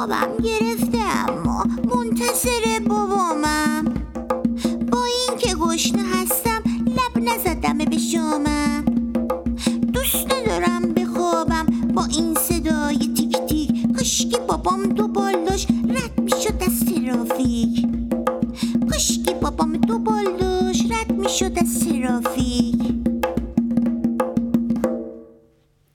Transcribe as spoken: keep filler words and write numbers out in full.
خوابم گرفته اما منتظر بابامم. با این که گشنه هستم لب نزدم به شامم. دوست ندارم بخوابم با این صدای تیک تیک. کاشکی بابام دو بال داشت رد میشد از ترافیک. کاشکی بابام دو بال داشت رد میشد از ترافیک.